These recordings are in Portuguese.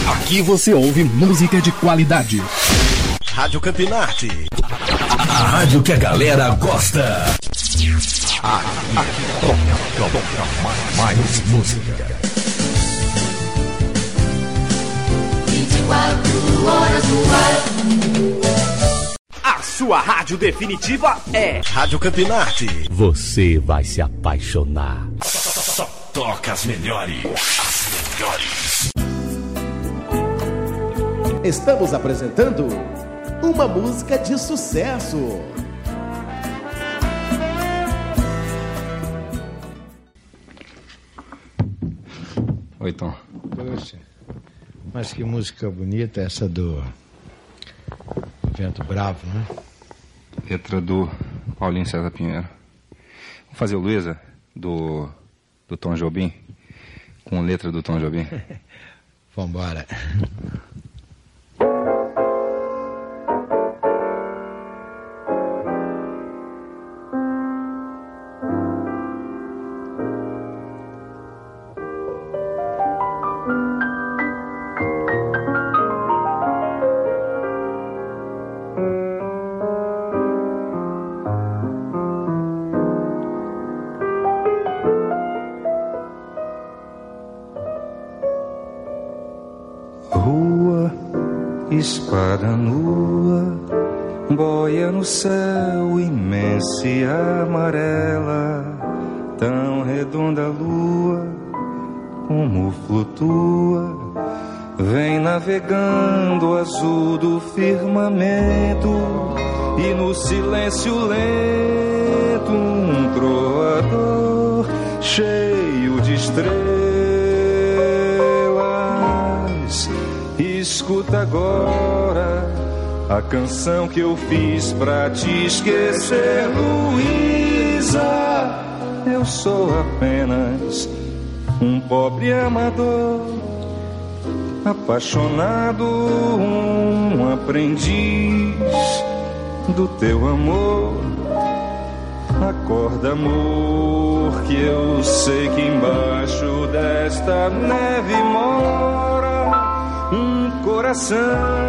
Aqui você ouve música de qualidade. Rádio Campinarte. A rádio que a galera gosta. Aqui toca mais música. 24 horas no ar. A sua rádio definitiva é Rádio Campinarte. Você vai se apaixonar. Só toca as melhores. As melhores. Estamos apresentando uma música de sucesso. Oi, Tom. Poxa, mas que música bonita essa do Vento Bravo, né? Letra do Paulinho César Pinheiro. Vamos fazer o Luísa do Tom Jobim, com letra do Tom Jobim. Vambora. Espada nua, boia no céu imensa e amarela, tão redonda a lua como flutua, vem navegando azul do firmamento, e no silêncio lento um trovador cheio de estrelas. Escuta agora a canção que eu fiz pra te esquecer, Luísa. Eu sou apenas um pobre amador, apaixonado, um aprendiz do teu amor. Acorda, amor, que eu sei que embaixo desta neve mora um coração.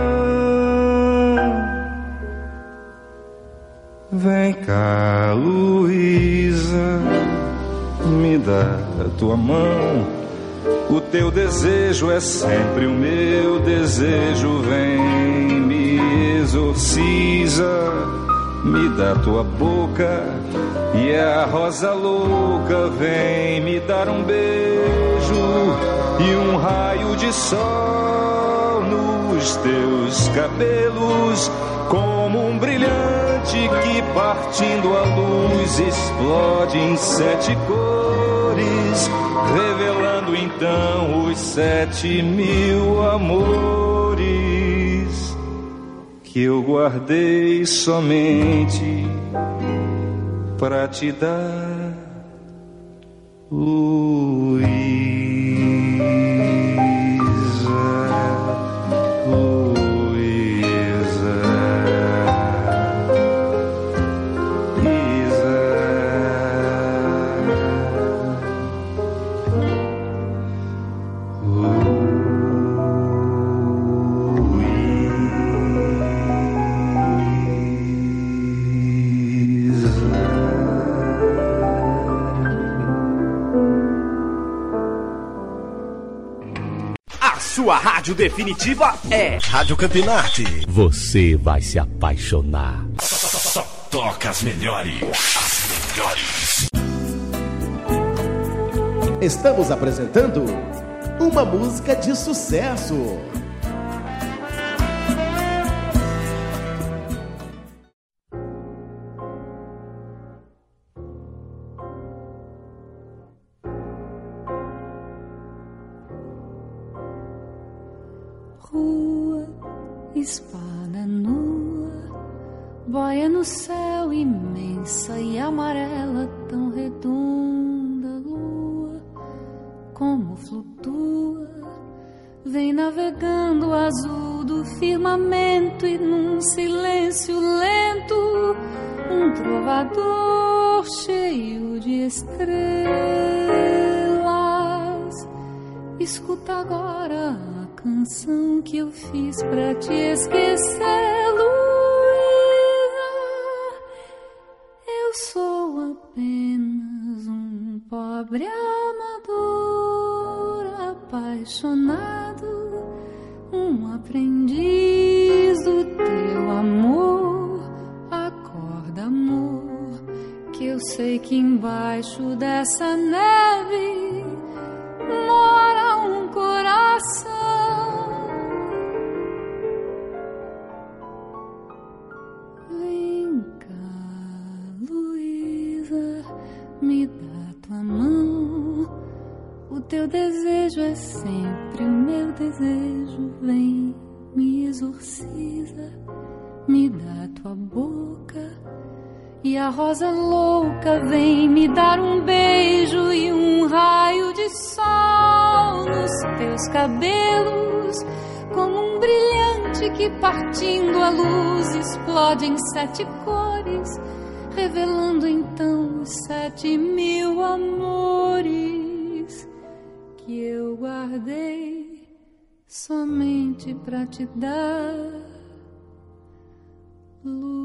Vem cá, Luísa, me dá a tua mão. O teu desejo é sempre o meu desejo. Vem, me exorciza, me dá tua boca e a rosa louca. Vem me dar um beijo e um raio de sol nos teus cabelos, como um brilhante que partindo a luz explode em 7 cores, revelando então os 7.000 amores que eu guardei somente pra te dar, Luísa. Sua rádio definitiva é Rádio Campinarte. Você vai se apaixonar. Só toca as melhores. As melhores. Estamos apresentando uma música de sucesso. Espada nua, boia no céu imensa e amarela, tão redonda lua, como flutua, vem navegando azul do firmamento, e num silêncio lento um trovador cheio de estrelas. Escuta agora a canção que eu fiz pra te esquecer, Luísa. Eu sou apenas um pobre amador, apaixonado, um aprendiz do teu amor. Acorda, amor, que eu sei que embaixo dessa neve mora um coração. Vem cá, Luísa, me dá tua mão. O teu desejo é sempre o meu desejo. Vem, me exorciza, me dá tua boca. E a rosa louca vem me dar um beijo e um raio de sol nos teus cabelos, como um brilhante que partindo a luz explode em 7 cores, revelando então os 7.000 amores que eu guardei somente pra te dar, luz.